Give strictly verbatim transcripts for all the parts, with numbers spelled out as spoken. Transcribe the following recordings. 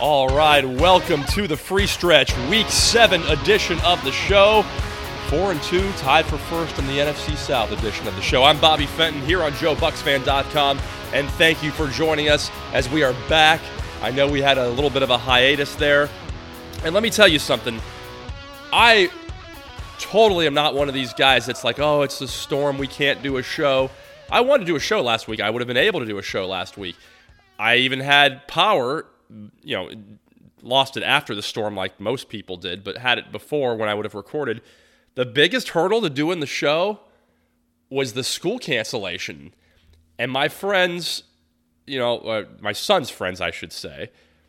All right, welcome to the Free Stretch, Week seven edition of the show. Four and two, tied for first in the N F C South edition of the show. I'm Bobby Fenton here on Joe Bucks Fan dot com, and thank you for joining us as we are back. I know we had a little bit of a hiatus there, and let me tell you something. I totally am not one of these guys that's like, oh, it's a storm, we can't do a show. I wanted to do a show last week. I would have been able to do a show last week. I even had power. You know, lost it after the storm like most people did, but had it before when I would have recorded. The biggest hurdle to doing the show was the school cancellation. And my friends, you know, uh, my son's friends, I should say,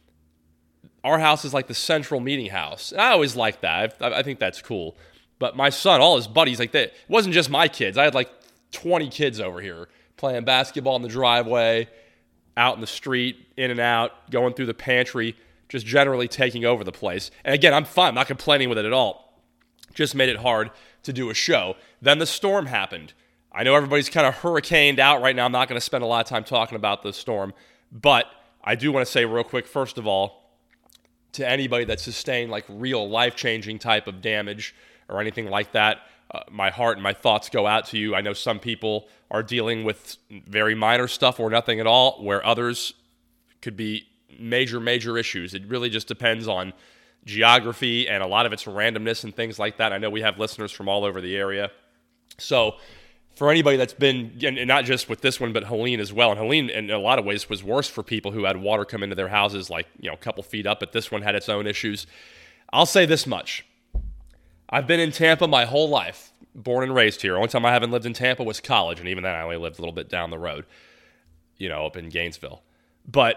our house is like the central meeting house. And I always liked that. I, I think that's cool. But my son, all his buddies, like that, it wasn't just my kids. I had like twenty kids over here playing basketball in the driveway, out in the street, in and out, going through the pantry, just generally taking over the place. And again, I'm fine. I'm not complaining with it at all. Just made it hard to do a show. Then the storm happened. I know everybody's kind of hurricaned out right now. I'm not going to spend a lot of time talking about the storm. But I do want to say real quick, first of all, to anybody that sustained like real life-changing type of damage or anything like that, Uh, my heart and my thoughts go out to you. I know some people are dealing with very minor stuff or nothing at all, where others could be major, major issues. It really just depends on geography and a lot of its randomness and things like that. I know we have listeners from all over the area. So for anybody that's been, and not just with this one, but Helene as well. And Helene, in a lot of ways, was worse for people who had water come into their houses like, you know, a couple feet up, but this one had its own issues. I'll say this much. I've been in Tampa my whole life, born and raised here. Only time I haven't lived in Tampa was college, and even then I only lived a little bit down the road, you know, up in Gainesville. But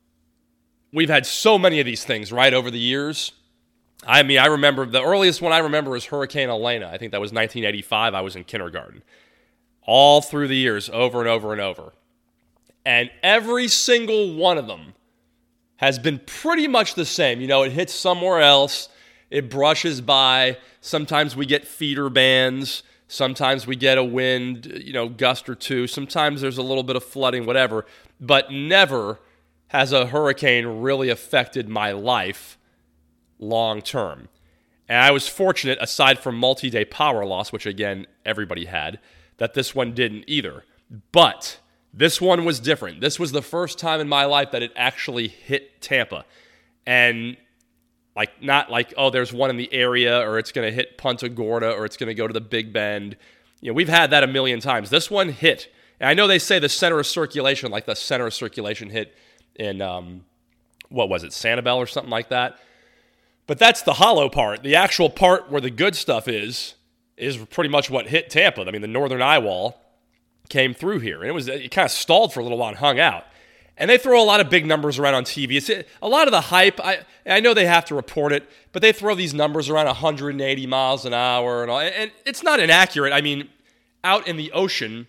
we've had so many of these things, right, over the years. I mean, I remember, the earliest one I remember is Hurricane Elena. I think that was nineteen eighty-five. I was in kindergarten. All through the years, over and over and over. And every single one of them has been pretty much the same. You know, it hits somewhere else. It brushes by. Sometimes we get feeder bands. Sometimes we get a wind, you know, gust or two. Sometimes there's a little bit of flooding, whatever. But never has a hurricane really affected my life long term. And I was fortunate, aside from multi-day power loss, which again, everybody had, that this one didn't either. But this one was different. This was the first time in my life that it actually hit Tampa. And Like, not like, oh, there's one in the area, or it's going to hit Punta Gorda, or it's going to go to the Big Bend. You know, we've had that a million times. This one hit. And I know they say the center of circulation, like the center of circulation hit in, um, what was it, Sanibel or something like that. But that's the hollow part. The actual part where the good stuff is, is pretty much what hit Tampa. I mean, the northern eye wall came through here. And it was it kind of stalled for a little while and hung out. And they throw a lot of big numbers around on T V. It's, a lot of the hype, I I know they have to report it, but they throw these numbers around one hundred eighty miles an hour and all, and it's not inaccurate. I mean, out in the ocean,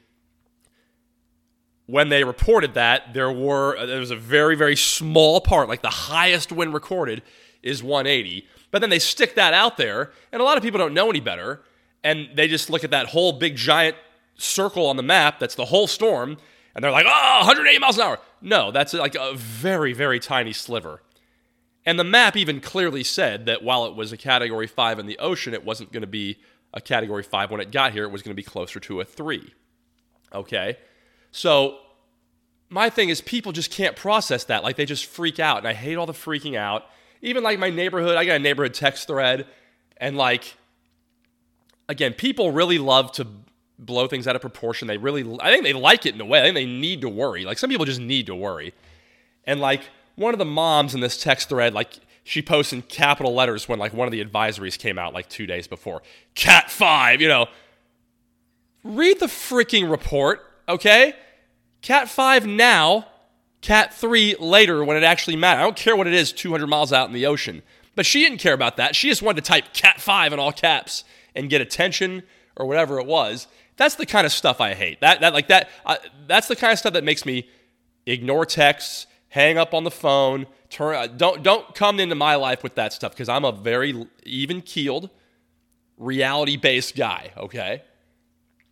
when they reported that, there were there was a very, very small part, like the highest wind recorded is one eighty. But then they stick that out there, and a lot of people don't know any better, and they just look at that whole big giant circle on the map that's the whole storm, and they're like, oh, one hundred eighty miles an hour. No, that's like a very, very tiny sliver. And the map even clearly said that while it was a Category five in the ocean, it wasn't going to be a Category five when it got here. It was going to be closer to a three. Okay? So my thing is people just can't process that. Like, they just freak out. And I hate all the freaking out. Even like my neighborhood, I got a neighborhood text thread. And like, again, people really love to blow things out of proportion. They really, I think they like it in a way. I think they need to worry. Like, some people just need to worry. And like, one of the moms in this text thread, like, she posts in capital letters when like one of the advisories came out like two days before. Cat five, you know. Read the freaking report, okay? Cat five now, Cat three later when it actually mattered. I don't care what it is two hundred miles out in the ocean. But she didn't care about that. She just wanted to type Cat five in all caps and get attention or whatever it was. That's the kind of stuff I hate. That that like that. Uh, that's the kind of stuff that makes me ignore texts, hang up on the phone. Turn. Uh, don't don't come into my life with that stuff because I'm a very even keeled, reality based guy. Okay.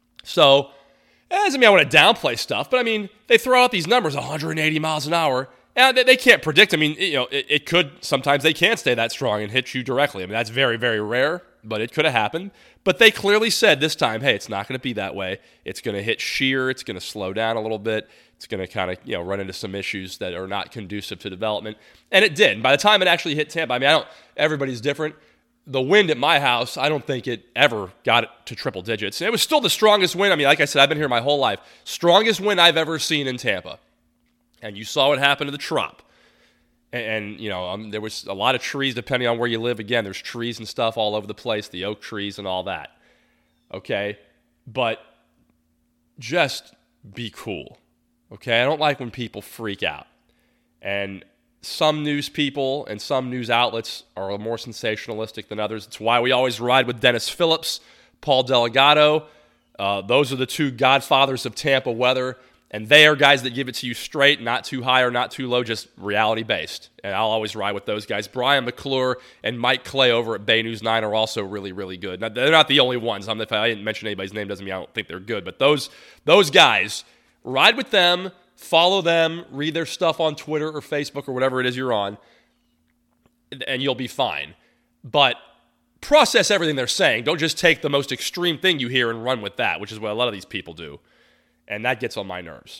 So, it doesn't mean I want to downplay stuff, but I mean they throw out these numbers, one hundred eighty miles an hour, And they, they can't predict. I mean, you know, it, it could, sometimes they can stay that strong and hit you directly. I mean, that's very, very rare, but it could have happened. But they clearly said this time, hey, it's not going to be that way. It's going to hit shear. It's going to slow down a little bit. It's going to kind of, you know, run into some issues that are not conducive to development. And it did. And by the time it actually hit Tampa, I mean, I don't, everybody's different. The wind at my house, I don't think it ever got it to triple digits. And it was still the strongest wind. I mean, like I said, I've been here my whole life. Strongest wind I've ever seen in Tampa. And you saw what happened to the Trop. And, and you know, um, there was a lot of trees depending on where you live. Again, there's trees and stuff all over the place, the oak trees and all that. Okay? But just be cool. Okay? I don't like when people freak out. And some news people and some news outlets are more sensationalistic than others. It's why we always ride with Dennis Phillips, Paul Delgado. Uh, those are the two godfathers of Tampa weather. And they are guys that give it to you straight, not too high or not too low, just reality-based. And I'll always ride with those guys. Brian McClure and Mike Clay over at Bay News nine are also really, really good. Now, they're not the only ones. I'm, if I didn't mention anybody's name, doesn't mean I don't think they're good. But those those guys, ride with them, follow them, read their stuff on Twitter or Facebook or whatever it is you're on, and you'll be fine. But process everything they're saying. Don't just take the most extreme thing you hear and run with that, which is what a lot of these people do. And that gets on my nerves.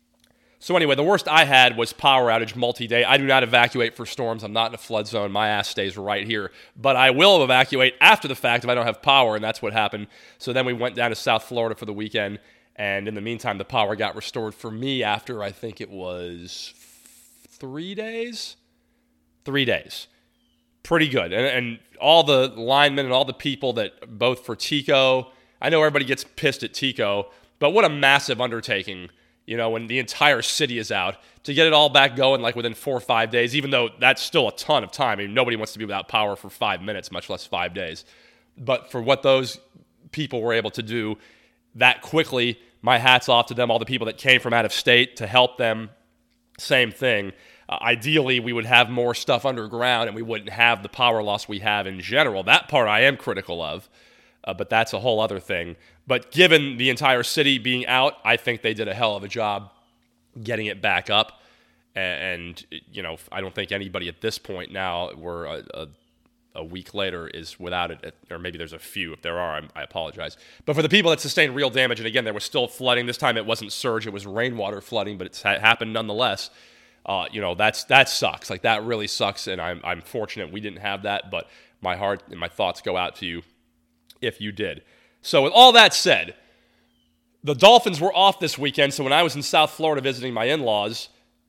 So anyway, the worst I had was power outage multi-day. I do not evacuate for storms. I'm not in a flood zone. My ass stays right here. But I will evacuate after the fact if I don't have power, and that's what happened. So then we went down to South Florida for the weekend, and in the meantime, the power got restored for me after, I think it was three days? Three days. Pretty good. And, and all the linemen and all the people that, both for Tico, I know everybody gets pissed at Tico, but what a massive undertaking, you know, when the entire city is out, to get it all back going like within four or five days, even though that's still a ton of time. I mean, nobody wants to be without power for five minutes, much less five days. But for what those people were able to do that quickly, my hat's off to them. All the people that came from out of state to help them, same thing. Uh, ideally, we would have more stuff underground and we wouldn't have the power loss we have in general. That part I am critical of. Uh, but that's a whole other thing. But given the entire city being out, I think they did a hell of a job getting it back up. And, you know, I don't think anybody at this point now, we're a, a, a week later, is without it. Or maybe there's a few. If there are, I, I apologize. But for the people that sustained real damage, and again, there was still flooding. This time it wasn't surge, it was rainwater flooding, but it's ha- happened nonetheless. Uh, you know, that's that sucks. Like, that really sucks, and I'm I'm fortunate we didn't have that. But my heart and my thoughts go out to you if you did. So with all that said, the Dolphins were off this weekend, so when I was in South Florida visiting my in-laws,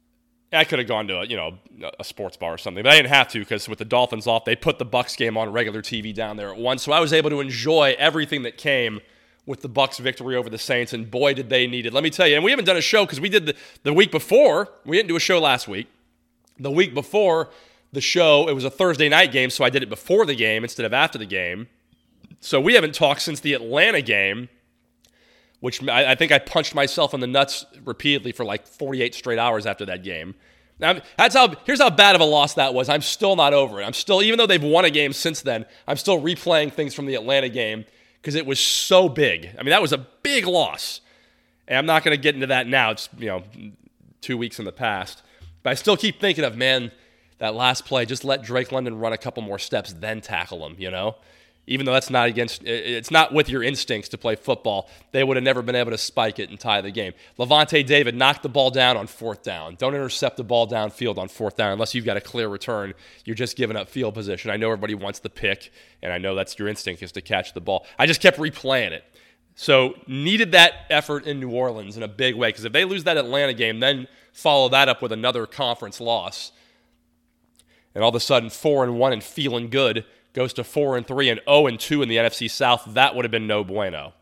I could have gone to a, you know, a sports bar or something, but I didn't have to because with the Dolphins off, they put the Bucs game on regular T V down there at once, so I was able to enjoy everything that came with the Bucs victory over the Saints, and boy, did they need it. Let me tell you, and we haven't done a show because we did the, the week before. We didn't do a show last week. The week before the show, it was a Thursday night game, so I did it before the game instead of after the game. So we haven't talked since the Atlanta game, which I, I think I punched myself in the nuts repeatedly for like forty-eight straight hours after that game. Now, that's how. Here's how bad of a loss that was. I'm still not over it. I'm still, even though they've won a game since then, I'm still replaying things from the Atlanta game because it was so big. I mean, that was a big loss. And I'm not going to get into that now. It's, you know, two weeks in the past. But I still keep thinking of, man, that last play, just let Drake London run a couple more steps, then tackle him, you know? Even though that's not against, it's not with your instincts to play football, they would have never been able to spike it and tie the game. Levante David knocked the ball down on fourth down. Don't intercept the ball downfield on fourth down unless you've got a clear return. You're just giving up field position. I know everybody wants the pick, and I know that's your instinct is to catch the ball. I just kept replaying it. So needed that effort in New Orleans in a big way, because if they lose that Atlanta game, then follow that up with another conference loss, and all of a sudden four and one and feeling good goes to four and three and oh and two in the N F C South, that would have been no bueno.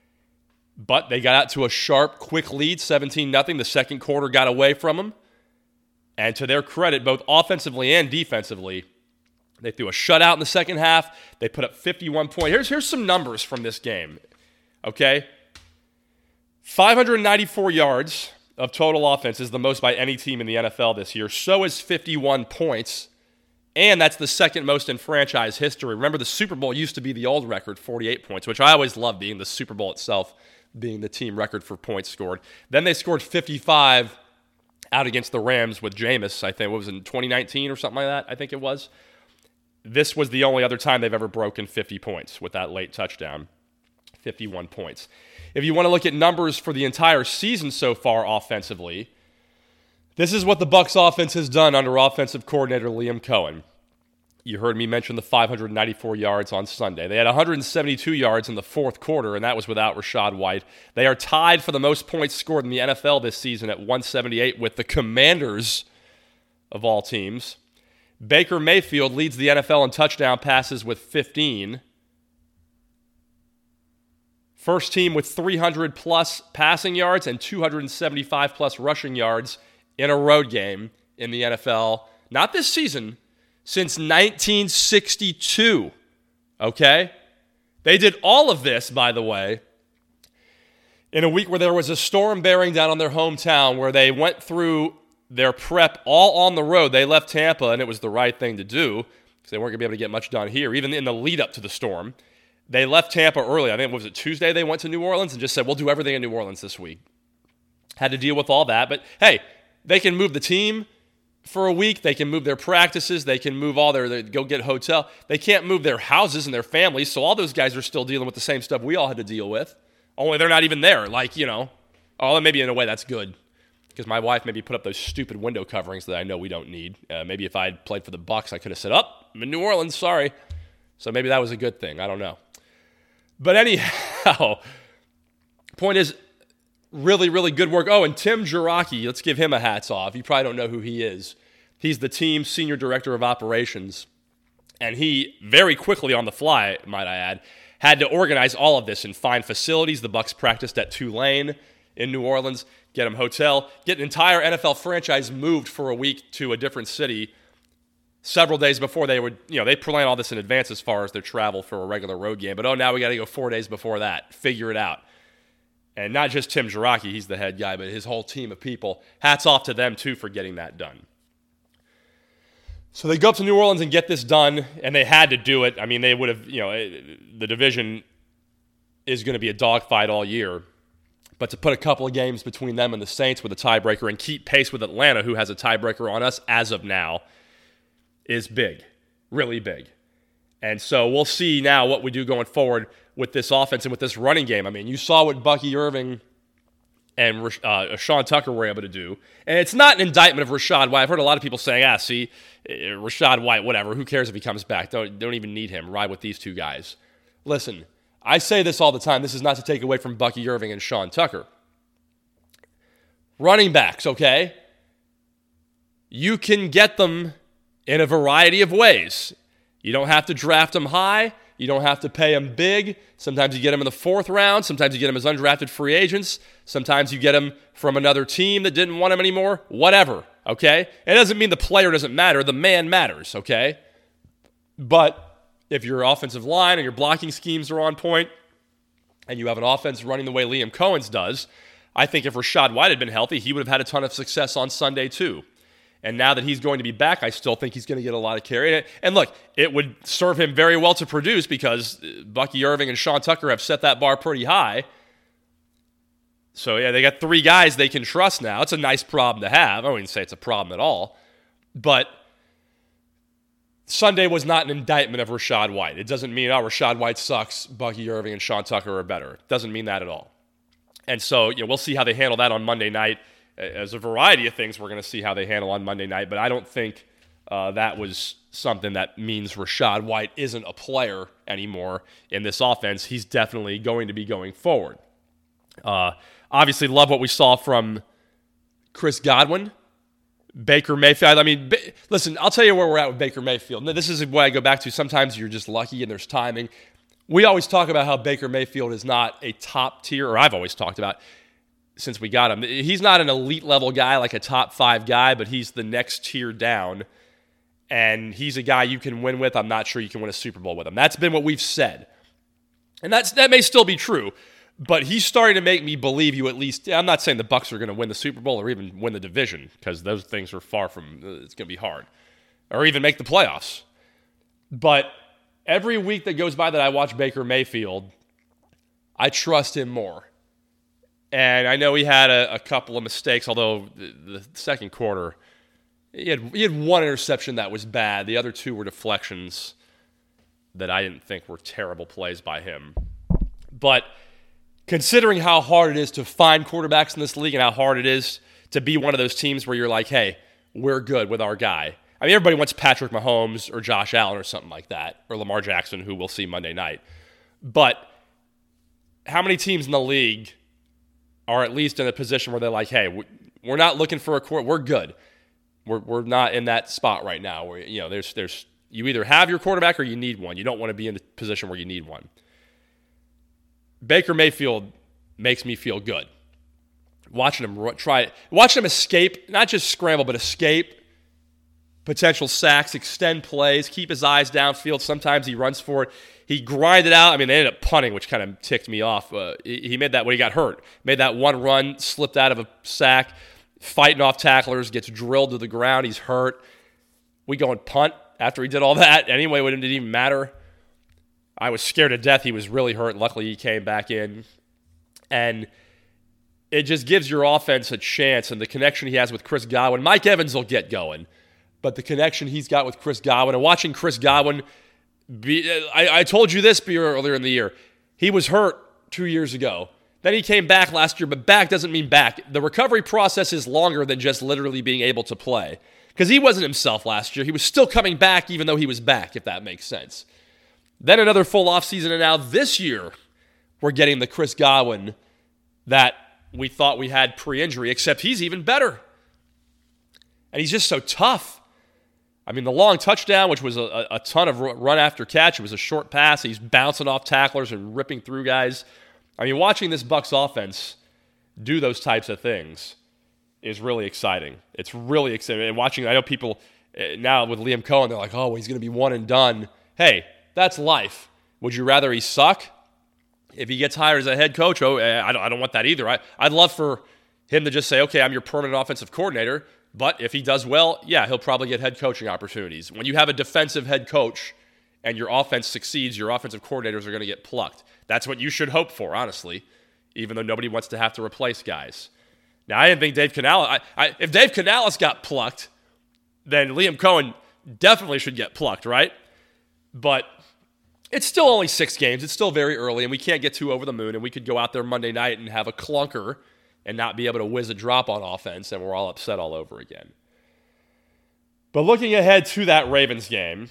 But they got out to a sharp, quick lead, seventeen nothing. The second quarter got away from them. And to their credit, both offensively and defensively, they threw a shutout in the second half. They put up fifty-one points. Here's, here's some numbers from this game, okay? five hundred ninety-four yards of total offense is the most by any team in the N F L this year. So is fifty-one points. And that's the second most in franchise history. Remember, the Super Bowl used to be the old record, forty-eight points, which I always loved, being the Super Bowl itself being the team record for points scored. Then they scored fifty-five out against the Rams with Jameis, I think, what was it, in twenty nineteen or something like that, I think it was. This was the only other time they've ever broken fifty points with that late touchdown, fifty-one points. If you want to look at numbers for the entire season so far offensively, this is what the Bucs offense has done under offensive coordinator Liam Cohen. You heard me mention the five hundred ninety-four yards on Sunday. They had one hundred seventy-two yards in the fourth quarter, and that was without Rachaad White. They are tied for the most points scored in the N F L this season at one seventy-eight with the Commanders of all teams. Baker Mayfield leads the N F L in touchdown passes with fifteen. First team with three hundred plus passing yards and two hundred seventy-five plus rushing yards in a road game in the N F L. Not this season, since nineteen sixty-two, okay? They did all of this, by the way, in a week where there was a storm bearing down on their hometown, where they went through their prep all on the road. They left Tampa, and it was the right thing to do, because they weren't going to be able to get much done here, even in the lead-up to the storm. They left Tampa early. I think, what was it, Tuesday they went to New Orleans and just said, we'll do everything in New Orleans this week. Had to deal with all that, but hey, they can move the team for a week. They can move their practices. They can move all their, their go get hotel. They can't move their houses and their families, so all those guys are still dealing with the same stuff we all had to deal with, only they're not even there. Like, you know, oh, maybe in a way that's good, because my wife maybe put up those stupid window coverings that I know we don't need. Uh, maybe if I had played for the Bucs, I could have said, oh, I'm in New Orleans, sorry. So maybe that was a good thing. I don't know. But anyhow, point is, really, really good work. Oh, and Tim Jarocki, let's give him a hats off. You probably don't know who he is. He's the team's senior director of operations. And he, very quickly on the fly, might I add, had to organize all of this and find facilities. The Bucs practiced at Tulane in New Orleans, get them hotel, get an entire N F L franchise moved for a week to a different city several days before they would, you know, they plan all this in advance as far as their travel for a regular road game. But, oh, now we got to go four days before that. Figure it out. And not just Tim Jarocki, he's the head guy, but his whole team of people. Hats off to them, too, for getting that done. So they go up to New Orleans and get this done, and they had to do it. I mean, they would have, you know, the division is going to be a dogfight all year. But to put a couple of games between them and the Saints with a tiebreaker and keep pace with Atlanta, who has a tiebreaker on us as of now, is big, really big. And so we'll see now what we do going forward with this offense and with this running game. I mean, you saw what Bucky Irving and uh, Sean Tucker were able to do. And it's not an indictment of Rachaad White. I've heard a lot of people saying, ah, see, Rachaad White, whatever. Who cares if he comes back? Don't, don't even need him. Ride with these two guys. Listen, I say this all the time. This is not to take away from Bucky Irving and Sean Tucker. Running backs, okay? You can get them in a variety of ways. You don't have to draft them high. You don't have to pay them big. Sometimes you get them in the fourth round. Sometimes you get them as undrafted free agents. Sometimes you get them from another team that didn't want them anymore. Whatever, okay? It doesn't mean the player doesn't matter. The man matters, okay? But if your offensive line and your blocking schemes are on point and you have an offense running the way Liam Cohen's does, I think if Rachaad White had been healthy, he would have had a ton of success on Sunday too. And now that he's going to be back, I still think he's going to get a lot of carry. And look, it would serve him very well to produce because Bucky Irving and Sean Tucker have set that bar pretty high. So, yeah, they got three guys they can trust now. It's a nice problem to have. I wouldn't say it's a problem at all. But Sunday was not an indictment of Rachaad White. It doesn't mean, oh, Rachaad White sucks, Bucky Irving and Sean Tucker are better. It doesn't mean that at all. And so, you know, we'll see how they handle that on Monday night. As a variety of things we're going to see how they handle on Monday night, but I don't think uh, that was something that means Rachaad White isn't a player anymore in this offense. He's definitely going to be going forward. Uh, obviously, love what we saw from Chris Godwin, Baker Mayfield. I mean, ba- listen, I'll tell you where we're at with Baker Mayfield. This is what I go back to. Sometimes you're just lucky and there's timing. We always talk about how Baker Mayfield is not a top tier, or I've always talked about since we got him. He's not an elite level guy like a top five guy, but he's the next tier down. And he's a guy you can win with. I'm not sure you can win a Super Bowl with him. That's been what we've said. And that's that may still be true, but he's starting to make me believe you at least. I'm not saying the Bucs are going to win the Super Bowl or even win the division, because those things are far from, it's going to be hard, or even make the playoffs. But every week that goes by that I watch Baker Mayfield, I trust him more. And I know he had a, a couple of mistakes, although the, the second quarter, he had, he had one interception that was bad. The other two were deflections that I didn't think were terrible plays by him. But considering how hard it is to find quarterbacks in this league and how hard it is to be one of those teams where you're like, hey, we're good with our guy. I mean, everybody wants Patrick Mahomes or Josh Allen or something like that, or Lamar Jackson, who we'll see Monday night. But how many teams in the league are at least in a position where they're like, hey, we're not looking for a quarterback. We're good. We're we're not in that spot right now where, you know, there's there's you either have your quarterback or you need one. You don't want to be in a position where you need one. Baker Mayfield makes me feel good. Watching him try, watching him escape, not just scramble, but escape potential sacks, extend plays, keep his eyes downfield. Sometimes he runs for it. He grinded out. I mean, they ended up punting, which kind of ticked me off. Uh, he made that when he got hurt. Made that one run, slipped out of a sack, fighting off tacklers, gets drilled to the ground. He's hurt. We go and punt after he did all that. Anyway, it didn't even matter. I was scared to death he was really hurt. Luckily, he came back in. And it just gives your offense a chance. And the connection he has with Chris Godwin. Mike Evans will get going. But the connection he's got with Chris Godwin, and watching Chris Godwin, be, I, I told you this earlier in the year. He was hurt two years ago. Then he came back last year, but back doesn't mean back. The recovery process is longer than just literally being able to play. Because he wasn't himself last year. He was still coming back even though he was back, if that makes sense. Then another full offseason, and now this year we're getting the Chris Godwin that we thought we had pre-injury, except he's even better. And he's just so tough. I mean, the long touchdown, which was a, a ton of run after catch, it was a short pass. He's bouncing off tacklers and ripping through guys. I mean, watching this Bucs offense do those types of things is really exciting. It's really exciting. And watching, I know people now with Liam Cohen, they're like, oh, well, he's going to be one and done. Hey, that's life. Would you rather he suck? If he gets hired as a head coach, oh, I don't, I don't want that either. I, I'd love for him to just say, okay, I'm your permanent offensive coordinator. But if he does well, yeah, he'll probably get head coaching opportunities. When you have a defensive head coach and your offense succeeds, your offensive coordinators are going to get plucked. That's what you should hope for, honestly, even though nobody wants to have to replace guys. Now, I didn't think Dave Canales, I, I, if Dave Canales got plucked, then Liam Cohen definitely should get plucked, right? But it's still only six games. It's still very early, and we can't get too over the moon, and we could go out there Monday night and have a clunker and not be able to whiz a drop on offense, and we're all upset all over again. But looking ahead to that Ravens game,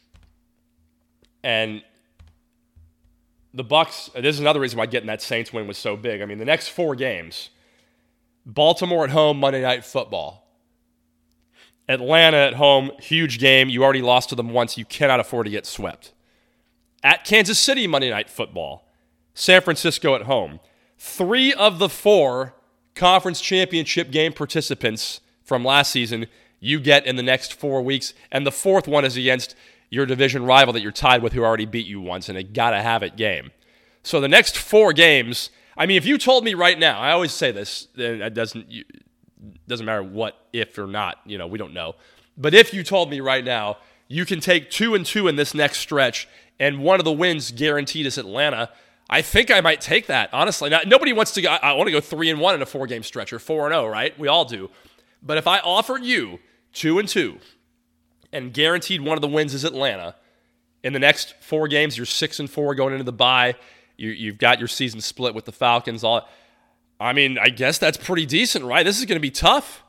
and the Bucs, this is another reason why getting that Saints win was so big. I mean, the next four games, Baltimore at home, Monday Night Football. Atlanta at home, huge game. You already lost to them once. You cannot afford to get swept. At Kansas City, Monday Night Football. San Francisco at home. Three of the four conference championship game participants from last season you get in the next four weeks. And the fourth one is against your division rival that you're tied with who already beat you once in a gotta-have-it game. So the next four games, I mean, if you told me right now, I always say this, it doesn't, it doesn't matter what, if or not, you know, we don't know. But if you told me right now, you can take two and two in this next stretch, and one of the wins guaranteed is Atlanta, I think I might take that, honestly. Now, nobody wants to go, I want to go three and one in a four-game stretch, or four and oh, right? We all do. But if I offered you two and two, and guaranteed one of the wins is Atlanta, in the next four games, you're six and four going into the bye, you, you've got your season split with the Falcons, all. I mean, I guess that's pretty decent, right? This is going to be tough.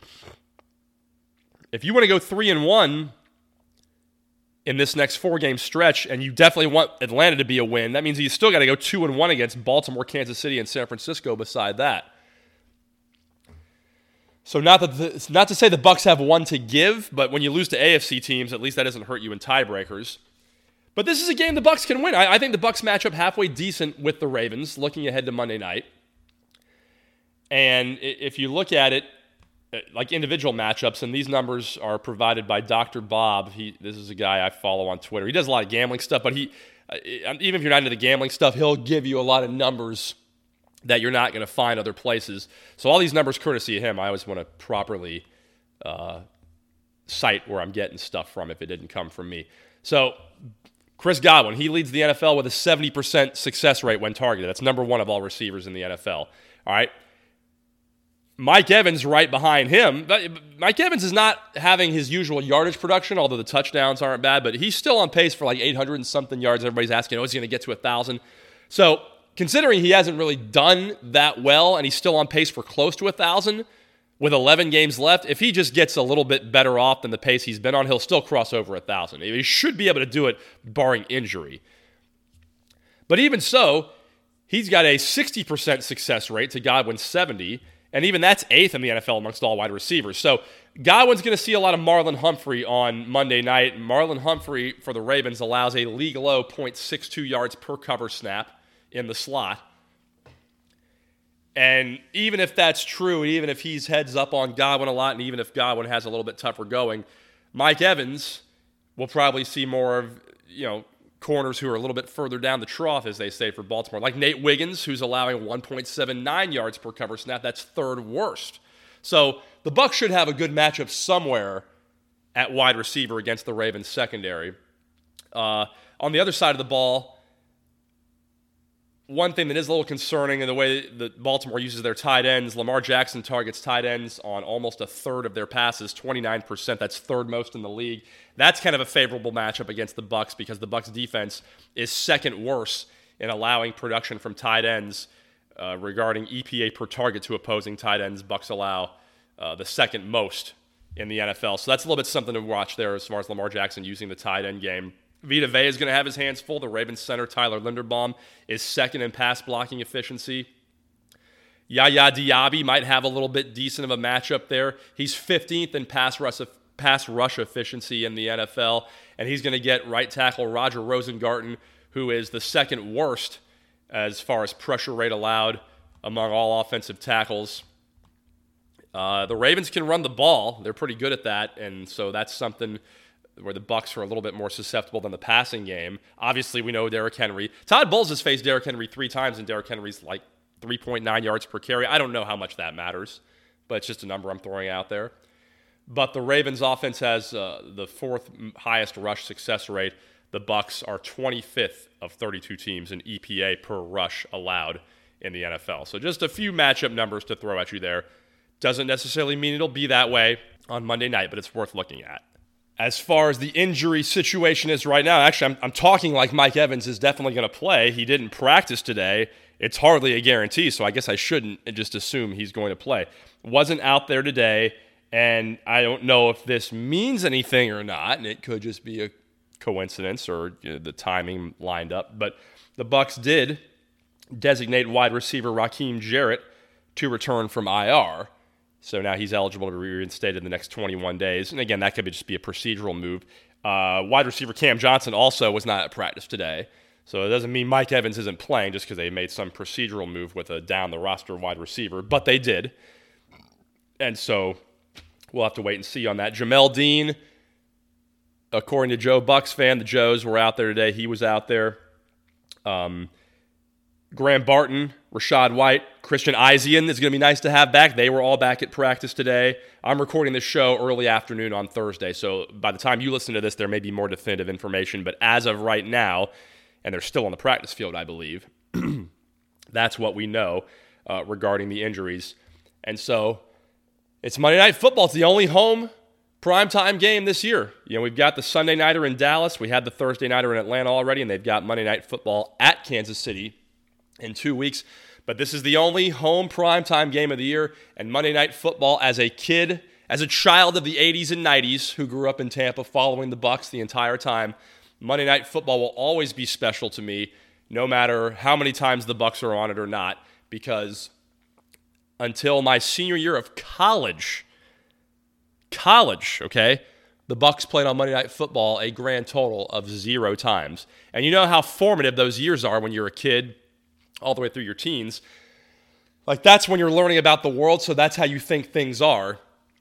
If you want to go three and one in this next four-game stretch, and you definitely want Atlanta to be a win, that means you still got to go two and one against Baltimore, Kansas City, and San Francisco beside that. So not that the, not to say the Bucs have one to give, but when you lose to A F C teams, at least that doesn't hurt you in tiebreakers. But this is a game the Bucs can win. I, I think the Bucs match up halfway decent with the Ravens, looking ahead to Monday night. And if you look at it, like individual matchups, and these numbers are provided by Doctor Bob. He, this is a guy I follow on Twitter. He does a lot of gambling stuff, but he, even if you're not into the gambling stuff, he'll give you a lot of numbers that you're not going to find other places. So all these numbers, courtesy of him, I always want to properly uh, cite where I'm getting stuff from if it didn't come from me. So Chris Godwin, he leads the N F L with a seventy percent success rate when targeted. That's number one of all receivers in the N F L. All right. Mike Evans right behind him. Mike Evans is not having his usual yardage production, although the touchdowns aren't bad, but he's still on pace for like eight hundred and something yards. Everybody's asking, oh, is he going to get to one thousand? So considering he hasn't really done that well and he's still on pace for close to one thousand with eleven games left, if he just gets a little bit better off than the pace he's been on, he'll still cross over one thousand. He should be able to do it barring injury. But even so, he's got a sixty percent success rate to Godwin's seventy, and even that's eighth in the N F L amongst all wide receivers. So Godwin's going to see a lot of Marlon Humphrey on Monday night. Marlon Humphrey for the Ravens allows a league low point six two yards per cover snap in the slot. And even if that's true, even if he's heads up on Godwin a lot, and even if Godwin has a little bit tougher going, Mike Evans will probably see more of, you know, corners who are a little bit further down the trough, as they say, for Baltimore. Like Nate Wiggins, who's allowing one point seven nine yards per cover snap. That's third worst. So the Bucs should have a good matchup somewhere at wide receiver against the Ravens secondary. Uh, on the other side of the ball, one thing that is a little concerning in the way that Baltimore uses their tight ends, Lamar Jackson targets tight ends on almost a third of their passes, twenty-nine percent. That's third most in the league. That's kind of a favorable matchup against the Bucs because the Bucs defense is second worst in allowing production from tight ends uh, regarding E P A per target to opposing tight ends. Bucs allow uh, the second most in the N F L. So that's a little bit something to watch there as far as Lamar Jackson using the tight end game. Vita Vea is going to have his hands full. The Ravens center, Tyler Linderbaum, is second in pass blocking efficiency. Yaya Diaby might have a little bit decent of a matchup there. He's fifteenth in pass rush, pass rush efficiency in the N F L, and he's going to get right tackle Roger Rosengarten, who is the second worst as far as pressure rate allowed among all offensive tackles. Uh, the Ravens can run the ball. They're pretty good at that, and so that's something where the Bucs are a little bit more susceptible than the passing game. Obviously, we know Derrick Henry. Todd Bowles has faced Derrick Henry three times, and Derrick Henry's like three point nine yards per carry. I don't know how much that matters, but it's just a number I'm throwing out there. But the Ravens offense has uh, the fourth highest rush success rate. The Bucs are twenty-fifth of thirty-two teams in E P A per rush allowed in the N F L. So just a few matchup numbers to throw at you there. Doesn't necessarily mean it'll be that way on Monday night, but it's worth looking at. As far as the injury situation is right now, actually, I'm, I'm talking like Mike Evans is definitely going to play. He didn't practice today. It's hardly a guarantee, so I guess I shouldn't just assume he's going to play. Wasn't out there today, and I don't know if this means anything or not, and it could just be a coincidence or you know, the timing lined up. But the Bucs did designate wide receiver Raheem Jarrett to return from I R. So now he's eligible to be reinstated in the next twenty-one days. And again, that could be just be a procedural move. Uh, wide receiver Cam Johnson also was not at practice today. So it doesn't mean Mike Evans isn't playing just because they made some procedural move with a down-the-roster wide receiver. But they did. And so we'll have to wait and see on that. Jamel Dean, according to Joe Bucs fan, the Joes were out there today. He was out there. Um, Graham Barton, Rachaad White, Christian Izien is going to be nice to have back. They were all back at practice today. I'm recording this show early afternoon on Thursday, so by the time you listen to this, there may be more definitive information. But as of right now, and they're still on the practice field, I believe, that's what we know uh, regarding the injuries. And so it's Monday Night Football. It's the only home primetime game this year. You know, we've got the Sunday Nighter in Dallas. We had the Thursday Nighter in Atlanta already, and they've got Monday Night Football at Kansas City in two weeks. But this is the only home primetime game of the year, and Monday Night Football as a kid, as a child of the eighties and nineties who grew up in Tampa following the Bucs the entire time, Monday Night Football will always be special to me, no matter how many times the Bucs are on it or not, because until my senior year of college, college, okay, the Bucs played on Monday Night Football a grand total of zero times. And you know how formative those years are when you're a kid, all the way through your teens. Like, that's when you're learning about the world, so that's how you think things are.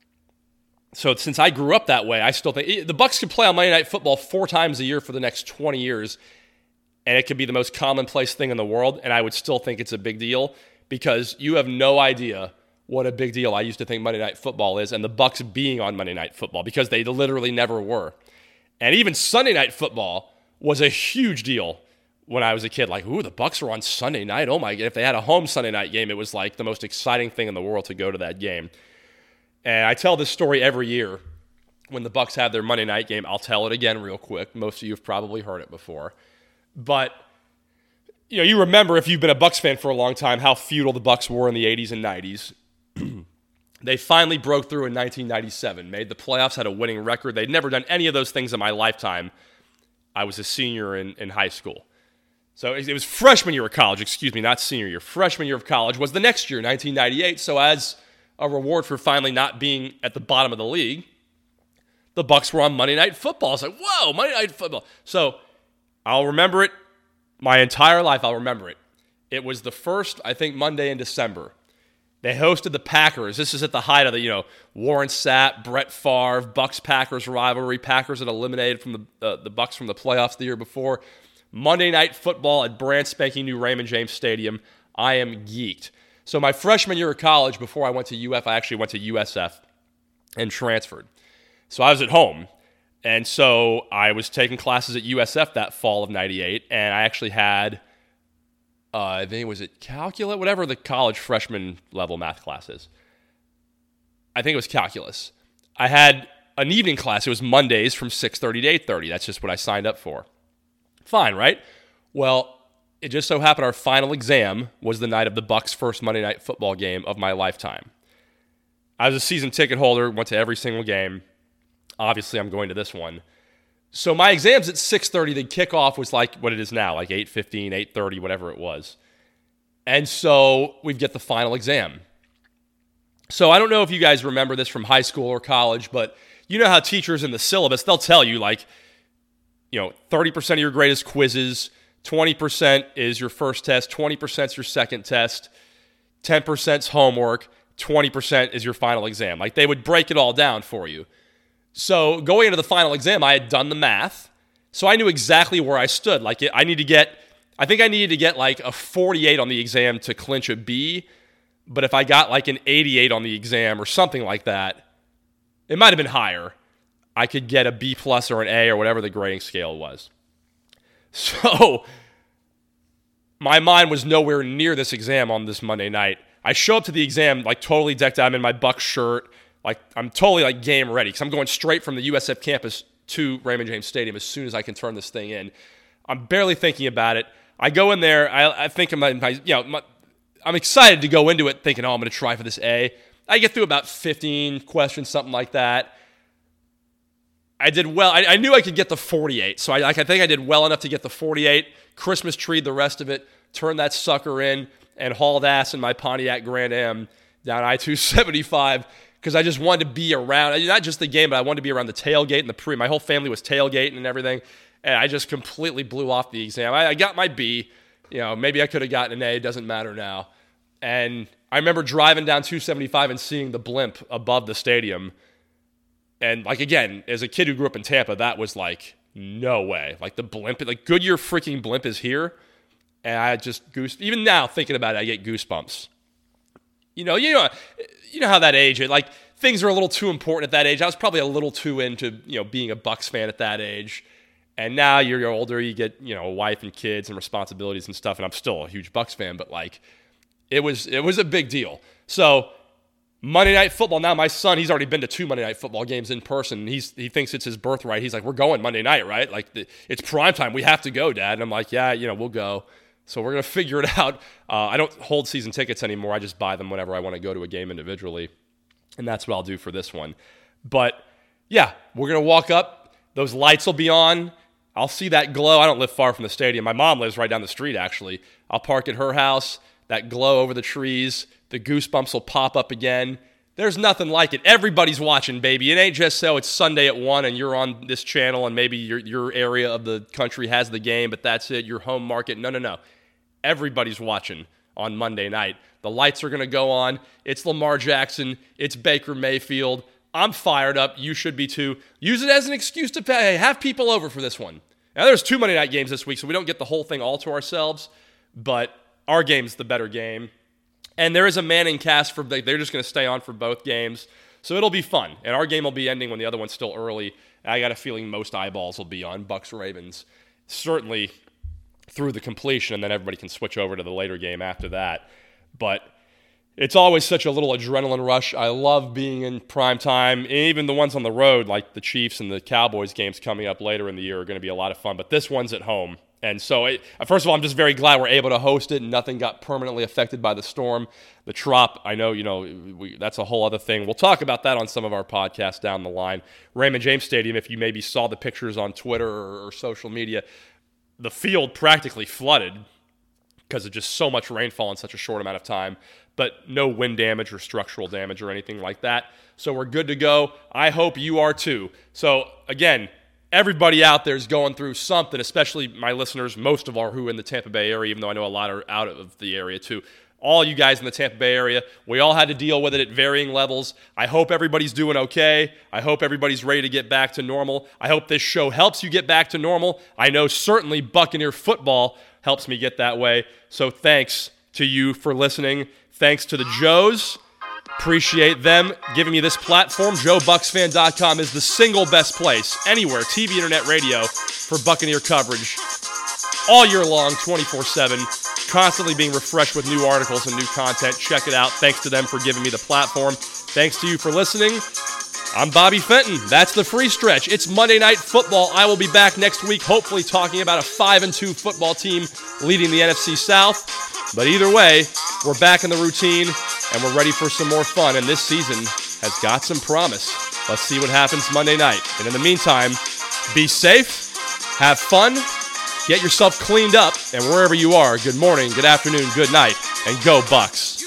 So since I grew up that way, I still think the Bucs could play on Monday Night Football four times a year for the next twenty years, and it could be the most commonplace thing in the world, and I would still think it's a big deal because you have no idea what a big deal I used to think Monday Night Football is, and the Bucs being on Monday Night Football, because they literally never were. And even Sunday Night Football was a huge deal when I was a kid, like, ooh, the Bucks were on Sunday night. Oh my God. If they had a home Sunday night game, it was like the most exciting thing in the world to go to that game. And I tell this story every year when the Bucks have their Monday night game. I'll tell it again real quick. Most of you have probably heard it before. But, you know, you remember, if you've been a Bucks fan for a long time, how feudal the Bucks were in the eighties and nineties. They finally broke through in nineteen ninety-seven, made the playoffs, had a winning record. They'd never done any of those things in my lifetime. I was a senior in, in high school. So it was freshman year of college, excuse me, not senior year. Freshman year of college was the next year, nineteen ninety-eight. So as a reward for finally not being at the bottom of the league, the Bucks were on Monday Night Football. It's like, whoa, Monday Night Football. So I'll remember it my entire life. I'll remember it. It was the first, I think, Monday in December. They hosted the Packers. This is at the height of the, you know, Warren Sapp, Brett Favre, Bucks-Packers rivalry. Packers had eliminated from the uh, the Bucks from the playoffs the year before. Monday Night Football at brand spanking new Raymond James Stadium. I am geeked. So my freshman year of college, before I went to U F, I actually went to U S F and transferred. So I was at home. And so I was taking classes at U S F that fall of ninety-eight, and I actually had, uh, I think, was it calculus? Whatever the college freshman level math class is. I think it was calculus. I had an evening class. It was Mondays from six thirty to eight thirty. That's just what I signed up for. Fine, right? Well, it just so happened our final exam was the night of the Bucks' first Monday Night Football game of my lifetime. I was a season ticket holder, went to every single game. Obviously, I'm going to this one. So my exam's at six thirty. The kickoff was like what it is now, like eight fifteen, eight thirty, whatever it was. And so we get the final exam. So I don't know if you guys remember this from high school or college, but you know how teachers in the syllabus, they'll tell you, like, you know, thirty percent of your grade is quizzes, twenty percent is your first test, twenty percent is your second test, ten percent is homework, twenty percent is your final exam. Like, they would break it all down for you. So going into the final exam, I had done the math, so I knew exactly where I stood. Like, I need to get, I think I needed to get like a forty-eight on the exam to clinch a B, but if I got like an eighty-eight on the exam or something like that, it might have been higher, I could get a B plus or an A or whatever the grading scale was. So my mind was nowhere near this exam on this Monday night. I show up to the exam like totally decked out. I'm in my Bucks shirt. Like, I'm totally like game ready because I'm going straight from the U S F campus to Raymond James Stadium as soon as I can turn this thing in. I'm barely thinking about it. I go in there. I, I think I'm, my, you know, my, I'm excited to go into it thinking, oh, I'm going to try for this A. I get through about fifteen questions, something like that. I did well. I, I knew I could get the forty-eight, so I, like, I think I did well enough to get the forty-eight. Christmas treed the rest of it, turned that sucker in, and hauled ass in my Pontiac Grand Am down I two seventy-five because I just wanted to be around, not just the game, but I wanted to be around the tailgate and the pre. My whole family was tailgating and everything, and I just completely blew off the exam. I, I got my B. You know, maybe I could have gotten an A. It doesn't matter now. And I remember driving down two seventy-five and seeing the blimp above the stadium. And, like, again, as a kid who grew up in Tampa, that was like, no way. Like, the blimp, like, Goodyear freaking blimp is here. And I just goose. Even now, thinking about it, I get goosebumps. You know, you know, you know how that age, like, things are a little too important at that age. I was probably a little too into, you know, being a Bucks fan at that age. And now you're, you're older, you get, you know, a wife and kids and responsibilities and stuff. And I'm still a huge Bucks fan, but, like, it was it was a big deal. So Monday Night Football. Now my son, he's already been to two Monday Night Football games in person. He's he thinks it's his birthright. He's like, we're going Monday night, right? Like, the, it's prime time. We have to go, Dad. And I'm like, yeah, you know, we'll go. So we're gonna figure it out. Uh, I don't hold season tickets anymore. I just buy them whenever I want to go to a game individually, and that's what I'll do for this one. But yeah, we're gonna walk up. Those lights will be on. I'll see that glow. I don't live far from the stadium. My mom lives right down the street, actually. I'll park at her house. That glow over the trees. The goosebumps will pop up again. There's nothing like it. Everybody's watching, baby. It ain't just so it's Sunday at one and you're on this channel and maybe your your area of the country has the game, but that's it, your home market. No, no, no. Everybody's watching on Monday night. The lights are going to go on. It's Lamar Jackson. It's Baker Mayfield. I'm fired up. You should be too. Use it as an excuse to pay. Hey, have people over for this one. Now, there's two Monday night games this week, so we don't get the whole thing all to ourselves, but our game's the better game. And there is a Manning cast for, they're just going to stay on for both games. So it'll be fun. And our game will be ending when the other one's still early. I got a feeling most eyeballs will be on Bucks Ravens. Certainly, through the completion, and then everybody can switch over to the later game after that. But it's always such a little adrenaline rush. I love being in prime time. Even the ones on the road, like the Chiefs and the Cowboys games coming up later in the year, are going to be a lot of fun. But this one's at home. And so, it, first of all, I'm just very glad we're able to host it and nothing got permanently affected by the storm. The Trop, I know, you know, we, that's a whole other thing. We'll talk about that on some of our podcasts down the line. Raymond James Stadium, if you maybe saw the pictures on Twitter or, or social media, the field practically flooded because of just so much rainfall in such a short amount of time. But no wind damage or structural damage or anything like that. So we're good to go. I hope you are too. So, again, everybody out there is going through something, especially my listeners, most of all who are in the Tampa Bay area, even though I know a lot are out of the area too. All you guys in the Tampa Bay area, we all had to deal with it at varying levels. I hope everybody's doing okay. I hope everybody's ready to get back to normal. I hope this show helps you get back to normal. I know certainly Buccaneer football helps me get that way. So thanks to you for listening. Thanks to the Joes. Appreciate them giving me this platform. Joe Bucks Fan dot com is the single best place anywhere, T V, internet, radio, for Buccaneer coverage all year long, twenty-four seven, constantly being refreshed with new articles and new content. Check it out. Thanks to them for giving me the platform. Thanks to you for listening. I'm Bobby Fenton. That's the free stretch. It's Monday Night Football. I will be back next week, hopefully talking about a five and two football team leading the N F C South. But either way, we're back in the routine, and we're ready for some more fun, and this season has got some promise. Let's see what happens Monday night. And in the meantime, be safe, have fun, get yourself cleaned up, and wherever you are, good morning, good afternoon, good night, and go Bucks.